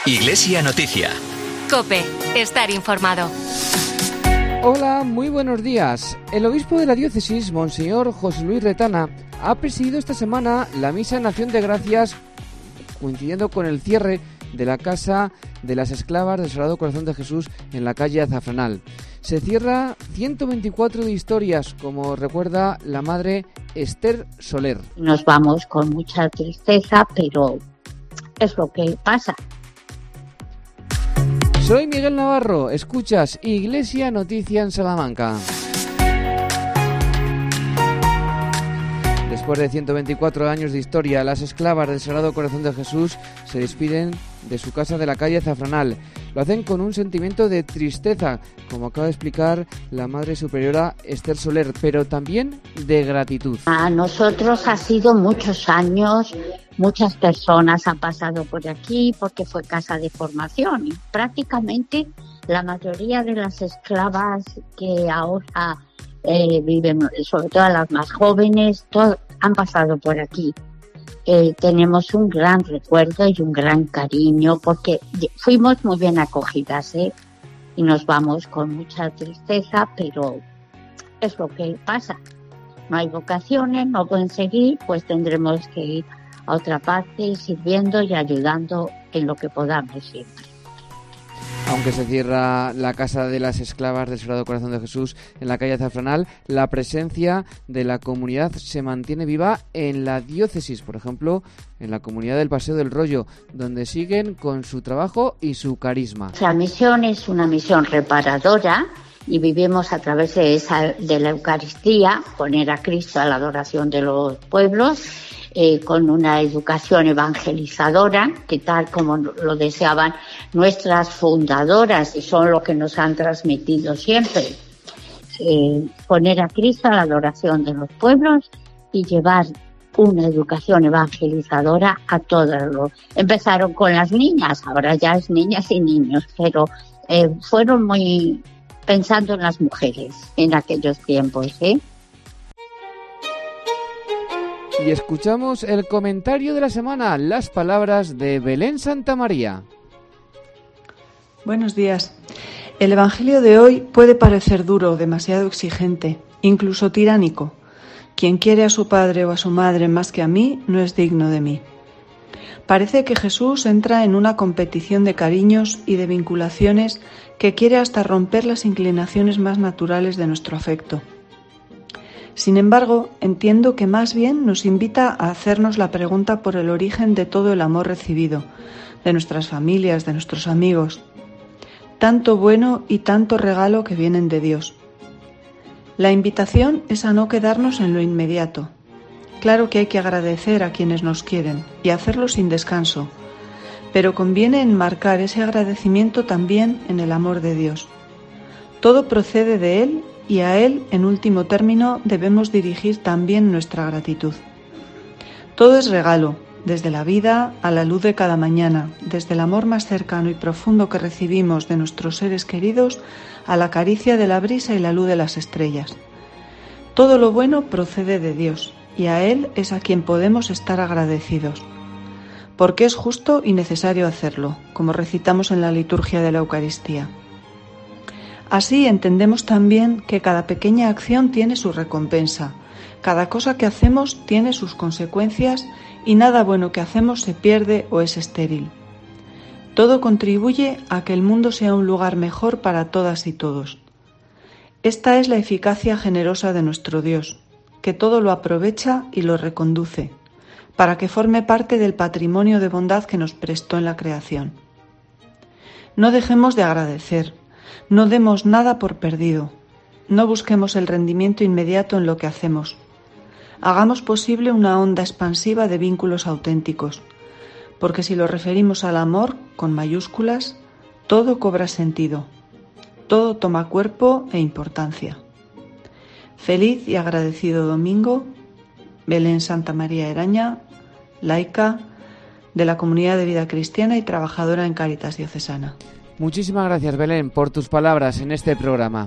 Iglesia Noticia. COPE. Estar informado. Hola, muy buenos días. El obispo de la diócesis, Monseñor José Luis Retana, ha presidido esta semana la misa en acción de gracias, coincidiendo con el cierre de la Casa de las Esclavas del Sagrado Corazón de Jesús en la calle Azafranal. Se cierra 124 de historias, como recuerda la madre Esther Soler. Nos vamos con mucha tristeza, pero es lo que pasa. Soy Miguel Navarro, escuchas Iglesia Noticia en Salamanca. Después de 124 años de historia, las esclavas del Sagrado Corazón de Jesús se despiden de su casa de la calle Azafranal. Lo hacen con un sentimiento de tristeza, como acaba de explicar la Madre Superiora Esther Soler, pero también de gratitud. A nosotros ha sido muchos años, muchas personas han pasado por aquí porque fue casa de formación y prácticamente la mayoría de las esclavas que ahora viven, sobre todo las más jóvenes, han pasado por aquí. Tenemos un gran recuerdo y un gran cariño porque fuimos muy bien acogidas, y nos vamos con mucha tristeza, pero es lo que pasa. No hay vocaciones, no pueden seguir, pues tendremos que ir a otra parte sirviendo y ayudando en lo que podamos siempre. Aunque se cierra la Casa de las Esclavas del Sagrado Corazón de Jesús en la calle Azafranal, la presencia de la comunidad se mantiene viva en la diócesis, por ejemplo, en la comunidad del Paseo del Rollo, donde siguen con su trabajo y su carisma. La misión es una misión reparadora y vivimos a través de la Eucaristía, poner a Cristo a la adoración de los pueblos, con una educación evangelizadora, que tal como lo deseaban nuestras fundadoras y son lo que nos han transmitido siempre, poner a Cristo a la adoración de los pueblos y llevar una educación evangelizadora a todos. Empezaron con las niñas, ahora ya es niñas y niños, pero fueron muy pensando en las mujeres en aquellos tiempos, Y escuchamos el comentario de la semana, las palabras de Belén Santamaría. Buenos días. El Evangelio de hoy puede parecer duro, demasiado exigente, incluso tiránico. Quien quiere a su padre o a su madre más que a mí, no es digno de mí. Parece que Jesús entra en una competición de cariños y de vinculaciones que quiere hasta romper las inclinaciones más naturales de nuestro afecto. Sin embargo, entiendo que más bien nos invita a hacernos la pregunta por el origen de todo el amor recibido, de nuestras familias, de nuestros amigos. Tanto bueno y tanto regalo que vienen de Dios. La invitación es a no quedarnos en lo inmediato. Claro que hay que agradecer a quienes nos quieren y hacerlo sin descanso, pero conviene enmarcar ese agradecimiento también en el amor de Dios. Todo procede de Él y a Él, en último término, debemos dirigir también nuestra gratitud. Todo es regalo, desde la vida a la luz de cada mañana, desde el amor más cercano y profundo que recibimos de nuestros seres queridos a la caricia de la brisa y la luz de las estrellas. Todo lo bueno procede de Dios y a Él es a quien podemos estar agradecidos, porque es justo y necesario hacerlo, como recitamos en la liturgia de la Eucaristía. Así entendemos también que cada pequeña acción tiene su recompensa, cada cosa que hacemos tiene sus consecuencias y nada bueno que hacemos se pierde o es estéril. Todo contribuye a que el mundo sea un lugar mejor para todas y todos. Esta es la eficacia generosa de nuestro Dios, que todo lo aprovecha y lo reconduce, para que forme parte del patrimonio de bondad que nos prestó en la creación. No dejemos de agradecer. No demos nada por perdido. No busquemos el rendimiento inmediato en lo que hacemos. Hagamos posible una onda expansiva de vínculos auténticos, porque si lo referimos al amor, con mayúsculas, todo cobra sentido, todo toma cuerpo e importancia. Feliz y agradecido domingo, Belén Santamaría Eraña, laica de la Comunidad de Vida Cristiana y trabajadora en Cáritas Diocesana. Muchísimas gracias, Belén, por tus palabras en este programa.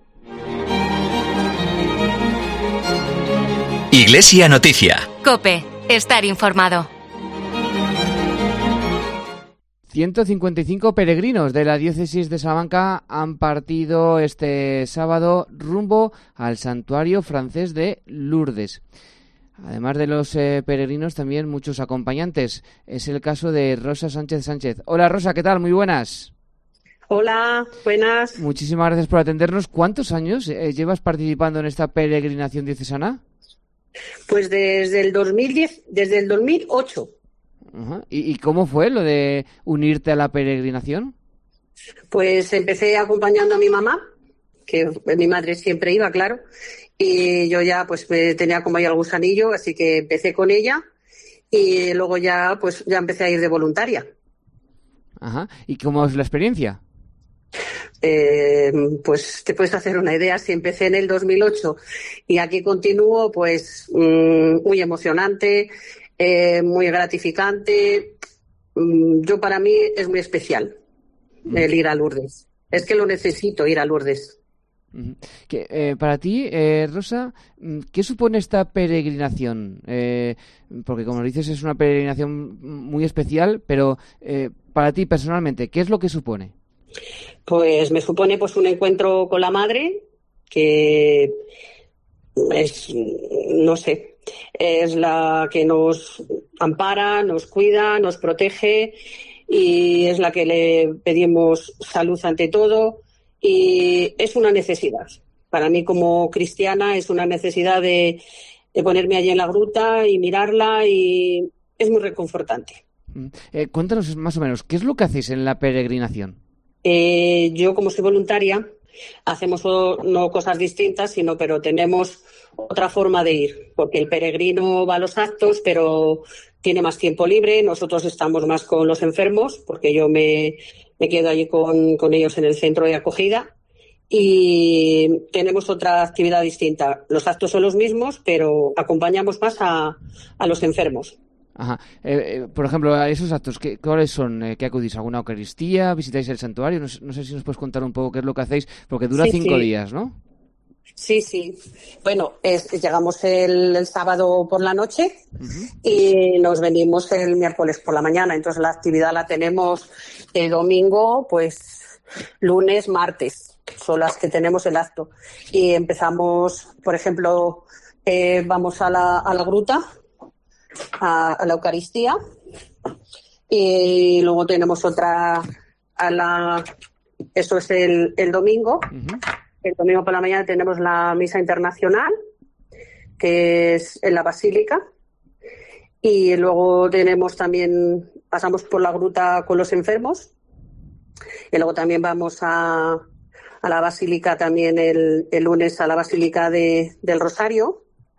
Iglesia Noticia. COPE. Estar informado. 155 peregrinos de la diócesis de Salamanca han partido este sábado rumbo al santuario francés de Lourdes. Además de los peregrinos, también muchos acompañantes. Es el caso de Rosa Sánchez Sánchez. Hola Rosa, ¿qué tal? Muy buenas. Hola, buenas. Muchísimas gracias por atendernos. ¿Cuántos años llevas participando en esta peregrinación diocesana? Pues desde el 2010, desde el 2008. Ajá. ¿Y cómo fue lo de unirte a la peregrinación? Pues empecé acompañando a mi mamá, que mi madre siempre iba, claro, y yo ya pues tenía como ahí el gusanillo, así que empecé con ella y luego ya pues ya empecé a ir de voluntaria. Ajá. ¿Y cómo es la experiencia? Pues te puedes hacer una idea, si empecé en el 2008 y aquí continúo, pues muy emocionante, muy gratificante. Yo para mí es muy especial el ir a Lourdes. Es que lo necesito, ir a Lourdes. Para ti, Rosa, ¿qué supone esta peregrinación? Porque como dices es una peregrinación muy especial, pero para ti personalmente, ¿qué es lo que supone? Pues me supone pues un encuentro con la Madre, que es, no sé, es la que nos ampara, nos cuida, nos protege y es la que le pedimos salud ante todo y es una necesidad. Para mí como cristiana es una necesidad de ponerme allí en la gruta y mirarla y es muy reconfortante. Cuéntanos más o menos, ¿qué es lo que hacéis en la peregrinación? Yo, como soy voluntaria, hacemos no cosas distintas, pero tenemos otra forma de ir, porque el peregrino va a los actos, pero tiene más tiempo libre. Nosotros estamos más con los enfermos, porque yo me quedo allí con ellos en el centro de acogida y tenemos otra actividad distinta. Los actos son los mismos, pero acompañamos más a los enfermos. Ajá. Por ejemplo, a esos actos, ¿cuáles son? ¿Qué acudís? ¿Alguna Eucaristía? ¿Visitáis el santuario? No sé si nos puedes contar un poco qué es lo que hacéis, porque dura 5 días, ¿no? Sí. Bueno, llegamos el sábado por la noche y nos venimos el miércoles por la mañana. Entonces la actividad la tenemos el domingo, pues lunes, martes. Son las que tenemos el acto. Y empezamos, por ejemplo, vamos a la gruta, a la Eucaristía y luego tenemos otra eso es el domingo. El domingo por la mañana tenemos la misa internacional, que es en la Basílica, y luego pasamos por la gruta con los enfermos y luego también vamos a la Basílica también el lunes, a la Basílica del Rosario.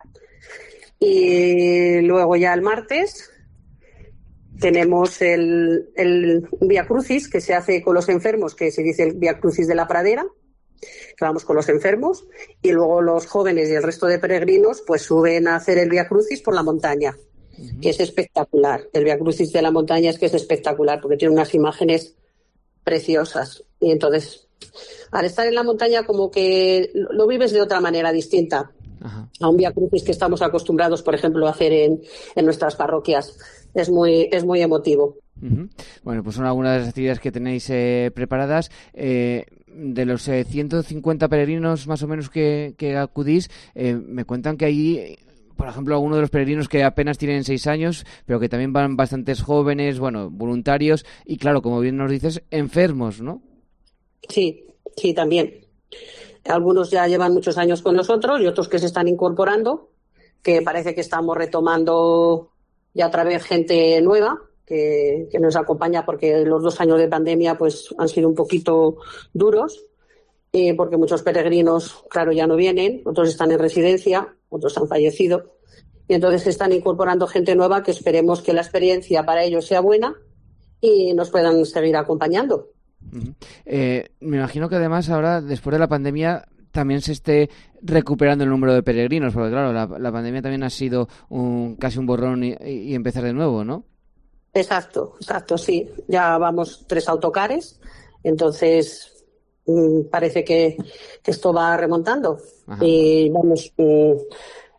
Y luego ya el martes tenemos el Vía Crucis, que se hace con los enfermos, que se dice el Vía Crucis de la Pradera, que vamos con los enfermos, y luego los jóvenes y el resto de peregrinos pues suben a hacer el Vía Crucis por la montaña, que es espectacular. El Vía Crucis de la montaña es espectacular, porque tiene unas imágenes preciosas. Y entonces, al estar en la montaña, como que lo vives de otra manera distinta. Ajá. A un Vía Crucis que estamos acostumbrados, por ejemplo, a hacer en nuestras parroquias. Es muy emotivo. Bueno, pues son algunas de las actividades que tenéis preparadas. De los 150 peregrinos más o menos que acudís, me cuentan que allí, por ejemplo, algunos de los peregrinos que apenas tienen 6 años, pero que también van bastantes jóvenes, bueno, voluntarios y, claro, como bien nos dices, enfermos, ¿no? Sí, también. Algunos ya llevan muchos años con nosotros y otros que se están incorporando, que parece que estamos retomando ya otra vez gente nueva que nos acompaña, porque los 2 años de pandemia pues han sido un poquito duros, porque muchos peregrinos, claro, ya no vienen, otros están en residencia, otros han fallecido, y entonces se están incorporando gente nueva que esperemos que la experiencia para ellos sea buena y nos puedan seguir acompañando. Me imagino que además ahora, después de la pandemia, también se esté recuperando el número de peregrinos, porque claro, la pandemia también ha sido casi un borrón y empezar de nuevo, ¿no? Exacto, sí. Ya vamos 3 autocares, entonces parece que esto va remontando. Ajá. Y vamos,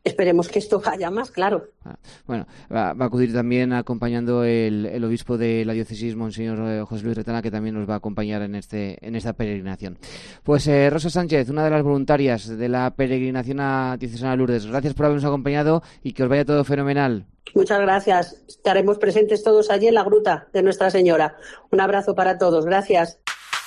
esperemos que esto haya más, claro. Bueno, va a acudir también acompañando el obispo de la diócesis, Monseñor José Luis Retana, que también nos va a acompañar en esta peregrinación. Pues Rosa Sánchez, una de las voluntarias de la peregrinación a Diocesana de Lourdes, gracias por habernos acompañado y que os vaya todo fenomenal. Muchas gracias. Estaremos presentes todos allí en la gruta de Nuestra Señora. Un abrazo para todos. Gracias.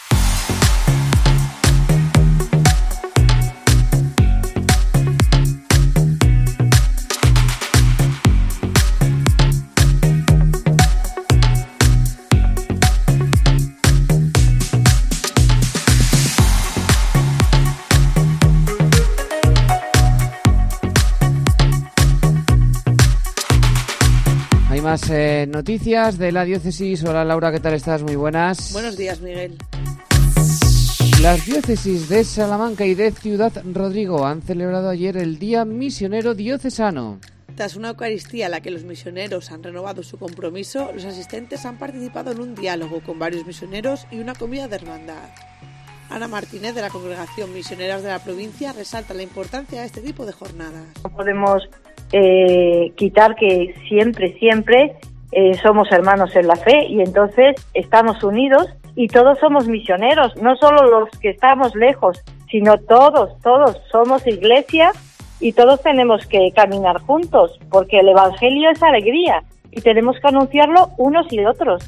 Más noticias de la diócesis. Hola Laura, ¿qué tal estás? Muy buenas. Buenos días, Miguel. Las diócesis de Salamanca y de Ciudad Rodrigo han celebrado ayer el Día Misionero Diocesano. Tras una Eucaristía en la que los misioneros han renovado su compromiso, los asistentes han participado en un diálogo con varios misioneros y una comida de hermandad. Ana Martínez, de la Congregación Misioneras de la Provincia, resalta la importancia de este tipo de jornadas. No podemos quitar que siempre somos hermanos en la fe y entonces estamos unidos y todos somos misioneros, no solo los que estamos lejos, sino todos somos iglesia y todos tenemos que caminar juntos porque el Evangelio es alegría y tenemos que anunciarlo unos y otros.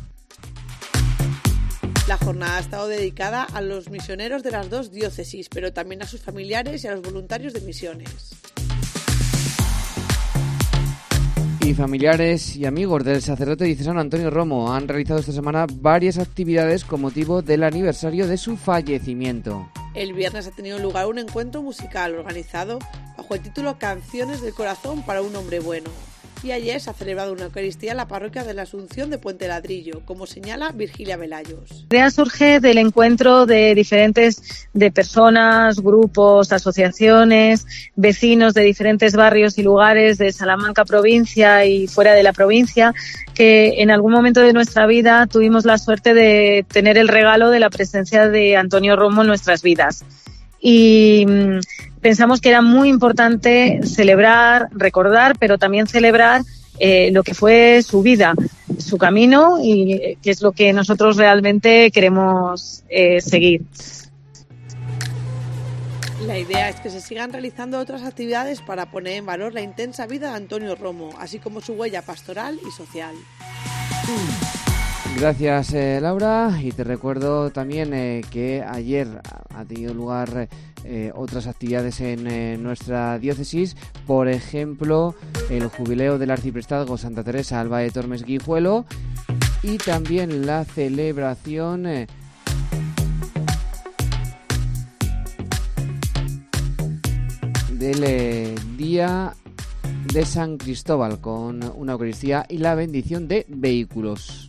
La jornada ha estado dedicada a los misioneros de las dos diócesis, pero también a sus familiares y a los voluntarios de misiones. Y familiares y amigos del sacerdote diocesano Antonio Romo han realizado esta semana varias actividades con motivo del aniversario de su fallecimiento. El viernes ha tenido lugar un encuentro musical organizado bajo el título Canciones del Corazón para un Hombre Bueno. Y ayer se ha celebrado una Eucaristía en la parroquia de la Asunción de Puente Ladrillo, como señala Virgilia Velayos. La idea surge del encuentro de personas, grupos, asociaciones, vecinos de diferentes barrios y lugares de Salamanca provincia y fuera de la provincia, que en algún momento de nuestra vida tuvimos la suerte de tener el regalo de la presencia de Antonio Romo en nuestras vidas. Y pensamos que era muy importante celebrar, recordar, pero también celebrar lo que fue su vida, su camino y que es lo que nosotros realmente queremos seguir. La idea es que se sigan realizando otras actividades para poner en valor la intensa vida de Antonio Romo, así como su huella pastoral y social. Gracias, Laura, y te recuerdo también que ayer ha tenido lugar otras actividades en nuestra diócesis, por ejemplo el jubileo del arciprestazgo Santa Teresa Alba de Tormes Guijuelo y también la celebración del Día de San Cristóbal con una Eucaristía y la bendición de vehículos.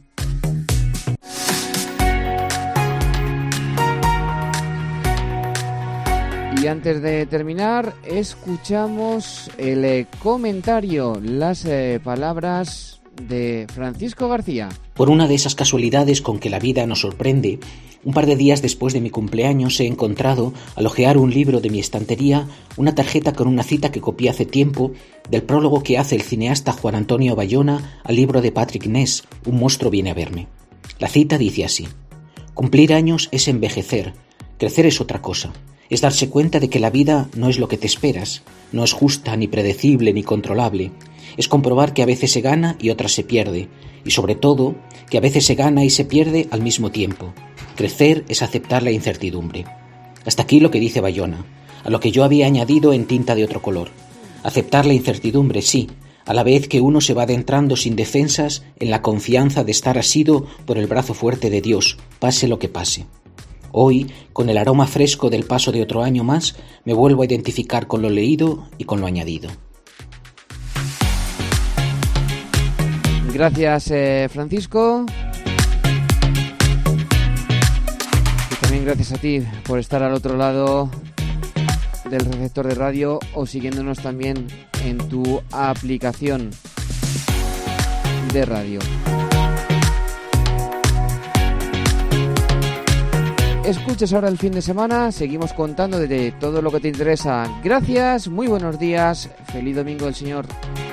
Y antes de terminar, escuchamos el comentario, las palabras de Francisco García. Por una de esas casualidades con que la vida nos sorprende, un par de días después de mi cumpleaños he encontrado, al hojear un libro de mi estantería, una tarjeta con una cita que copié hace tiempo del prólogo que hace el cineasta Juan Antonio Bayona al libro de Patrick Ness, Un monstruo viene a verme. La cita dice así: cumplir años es envejecer, crecer es otra cosa. Es darse cuenta de que la vida no es lo que te esperas, no es justa, ni predecible, ni controlable. Es comprobar que a veces se gana y otras se pierde, y sobre todo, que a veces se gana y se pierde al mismo tiempo. Crecer es aceptar la incertidumbre. Hasta aquí lo que dice Bayona, a lo que yo había añadido en tinta de otro color. Aceptar la incertidumbre, sí, a la vez que uno se va adentrando sin defensas en la confianza de estar asido por el brazo fuerte de Dios, pase lo que pase. Hoy, con el aroma fresco del paso de otro año más, me vuelvo a identificar con lo leído y con lo añadido. Gracias, Francisco. Y también gracias a ti por estar al otro lado del receptor de radio o siguiéndonos también en tu aplicación de radio. escuches ahora el fin de semana. Seguimos contando de todo lo que te interesa. Gracias, muy buenos días, feliz domingo del Señor.